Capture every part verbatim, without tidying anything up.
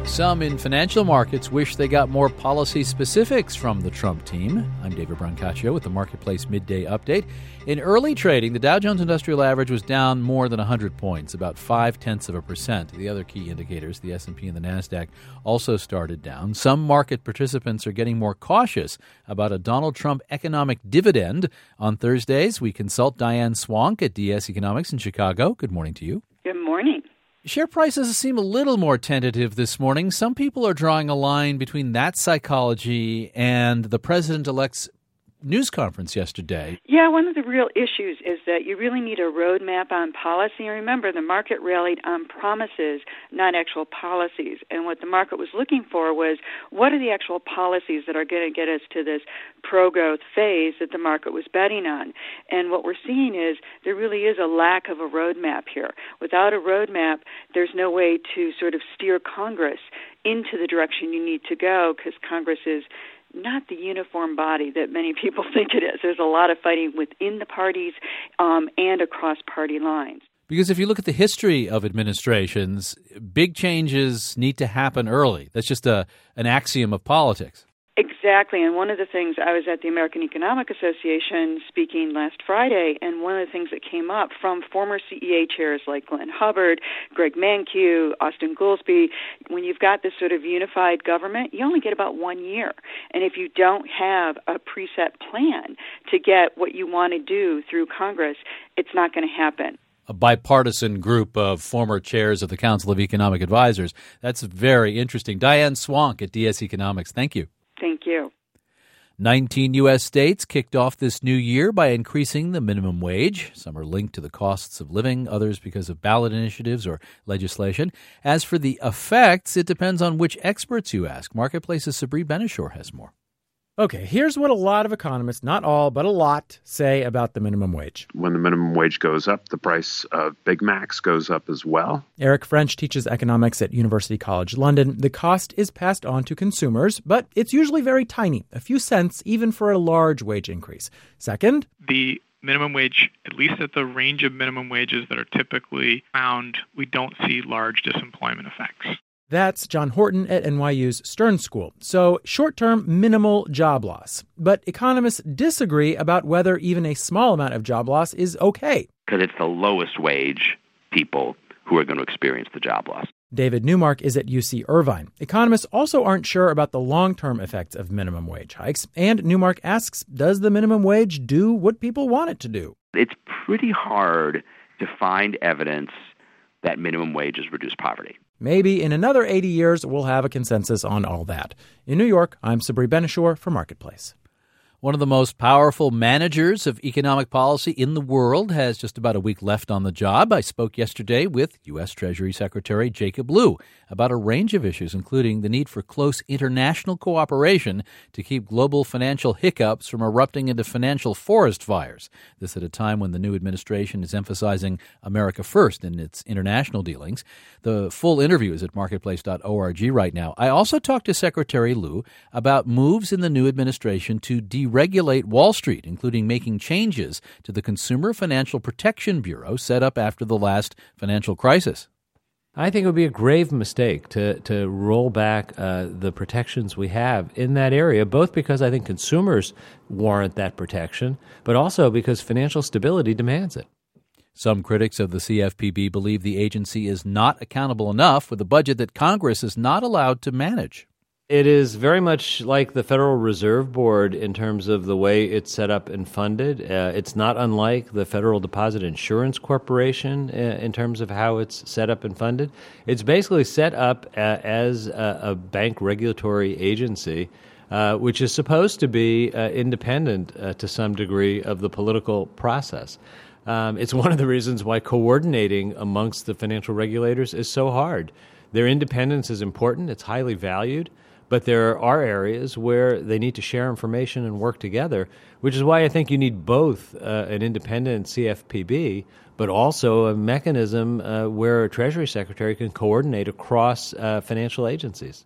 Some in financial markets wish they got more policy specifics from the Trump team. I'm David Brancaccio with the Marketplace Midday Update. In early trading, the Dow Jones Industrial Average was down more than one hundred points, about five-tenths of a percent. The other key indicators, the S and P and the NASDAQ, also started down. Some market participants are getting more cautious about a Donald Trump economic dividend. On Thursdays, we consult Diane Swank at D S Economics in Chicago. Good morning to you. Good morning. Share prices seem a little more tentative this morning. Some people are drawing a line between that psychology and the president-elect's news conference yesterday. Yeah, one of the real issues is that you really need a roadmap on policy. And remember, the market rallied on promises, not actual policies. And what the market was looking for was, what are the actual policies that are going to get us to this pro-growth phase that the market was betting on? And what we're seeing is there really is a lack of a roadmap here. Without a roadmap, there's no way to sort of steer Congress into the direction you need to go, because Congress is not the uniform body that many people think it is. There's a lot of fighting within the parties um, and across party lines. Because if you look at the history of administrations, big changes need to happen early. That's just a an axiom of politics. Exactly, and one of the things, I was at the American Economic Association speaking last Friday, and one of the things that came up from former C E A chairs like Glenn Hubbard, Greg Mankiw, Austin Goolsbee, when you've got this sort of unified government, you only get about one year. And if you don't have a preset plan to get what you want to do through Congress, it's not going to happen. A bipartisan group of former chairs of the Council of Economic Advisors. That's very interesting. Diane Swank at D S Economics. Thank you. Thank you. nineteen U S states kicked off this new year by increasing the minimum wage. Some are linked to the costs of living, others because of ballot initiatives or legislation. As for the effects, it depends on which experts you ask. Marketplace's Sabri Benishore has more. Okay, here's what a lot of economists, not all, but a lot, say about the minimum wage. When the minimum wage goes up, the price of Big Macs goes up as well. Eric French teaches economics at University College London. The cost is passed on to consumers, but it's usually very tiny, a few cents even for a large wage increase. Second, the minimum wage, at least at the range of minimum wages that are typically found, we don't see large disemployment effects. That's John Horton at N Y U's Stern School. So short-term minimal job loss. But economists disagree about whether even a small amount of job loss is okay. Because it's the lowest wage people who are going to experience the job loss. David Newmark is at U C Irvine. Economists also aren't sure about the long-term effects of minimum wage hikes. And Newmark asks, does the minimum wage do what people want it to do? It's pretty hard to find evidence that minimum wages reduce poverty. Maybe in another eighty years, we'll have a consensus on all that. In New York, I'm Sabri Benishore for Marketplace. One of the most powerful managers of economic policy in the world has just about a week left on the job. I spoke yesterday with U S. Treasury Secretary Jacob Lew about a range of issues, including the need for close international cooperation to keep global financial hiccups from erupting into financial forest fires. This at a time when the new administration is emphasizing America first in its international dealings. The full interview is at marketplace dot org right now. I also talked to Secretary Lew about moves in the new administration to de regulate Wall Street, including making changes to the Consumer Financial Protection Bureau set up after the last financial crisis. I think it would be a grave mistake to to roll back uh, the protections we have in that area, both because I think consumers warrant that protection, but also because financial stability demands it. Some critics of the C F P B believe the agency is not accountable enough with a budget that Congress is not allowed to manage. It is very much like the Federal Reserve Board in terms of the way it's set up and funded. Uh, it's not unlike the Federal Deposit Insurance Corporation uh, in terms of how it's set up and funded. It's basically set up uh, as a, a bank regulatory agency, uh, which is supposed to be uh, independent uh, to some degree of the political process. Um, it's one of the reasons why coordinating amongst the financial regulators is so hard. Their independence is important. It's highly valued. But there are areas where they need to share information and work together, which is why I think you need both uh, an independent C F P B, but also a mechanism uh, where a Treasury Secretary can coordinate across uh, financial agencies.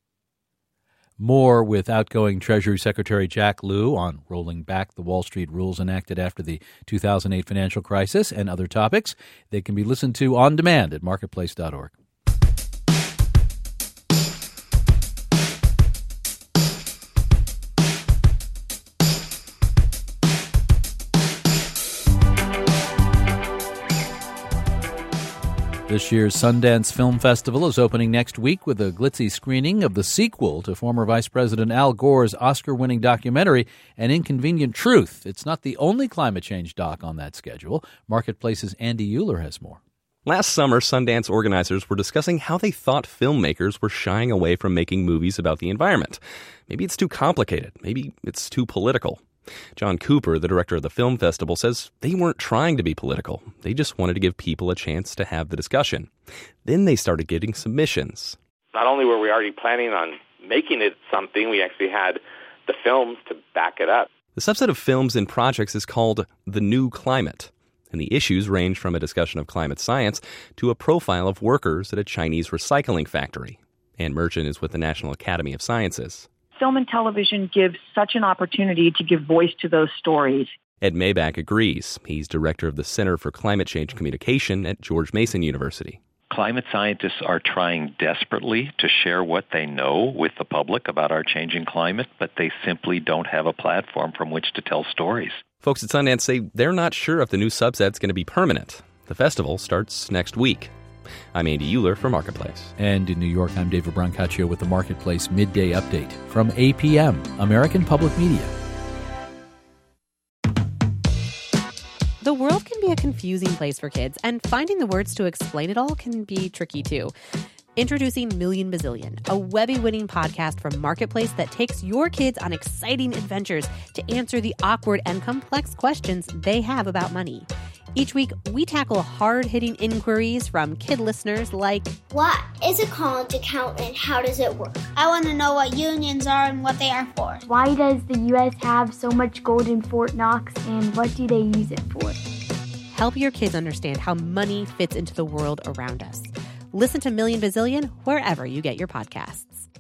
More with outgoing Treasury Secretary Jack Lew on rolling back the Wall Street rules enacted after the two thousand eight financial crisis and other topics. They can be listened to on demand at marketplace dot org. This year's Sundance Film Festival is opening next week with a glitzy screening of the sequel to former Vice President Al Gore's Oscar-winning documentary, An Inconvenient Truth. It's not the only climate change doc on that schedule. Marketplace's Andy Euler has more. Last summer, Sundance organizers were discussing how they thought filmmakers were shying away from making movies about the environment. Maybe it's too complicated. Maybe it's too political. John Cooper, the director of the film festival, says they weren't trying to be political. They just wanted to give people a chance to have the discussion. Then they started getting submissions. Not only were we already planning on making it something, we actually had the films to back it up. The subset of films and projects is called The New Climate. And the issues range from a discussion of climate science to a profile of workers at a Chinese recycling factory. Ann Merchant is with the National Academy of Sciences. Film and television gives such an opportunity to give voice to those stories. Ed Maybach agrees. He's director of the Center for Climate Change Communication at George Mason University. Climate scientists are trying desperately to share what they know with the public about our changing climate, but they simply don't have a platform from which to tell stories. Folks at Sundance say they're not sure if the new subset's going to be permanent. The festival starts next week. I'm Andy Euler for Marketplace. And in New York, I'm David Brancaccio with the Marketplace Midday Update from A P M, American Public Media. The world can be a confusing place for kids, and finding the words to explain it all can be tricky too. Introducing Million Bazillion, a Webby-winning podcast from Marketplace that takes your kids on exciting adventures to answer the awkward and complex questions they have about money. Each week, we tackle hard-hitting inquiries from kid listeners like, what is a college account and how does it work? I want to know what unions are and what they are for. Why does the U S have so much gold in Fort Knox and what do they use it for? Help your kids understand how money fits into the world around us. Listen to Million Bazillion wherever you get your podcasts.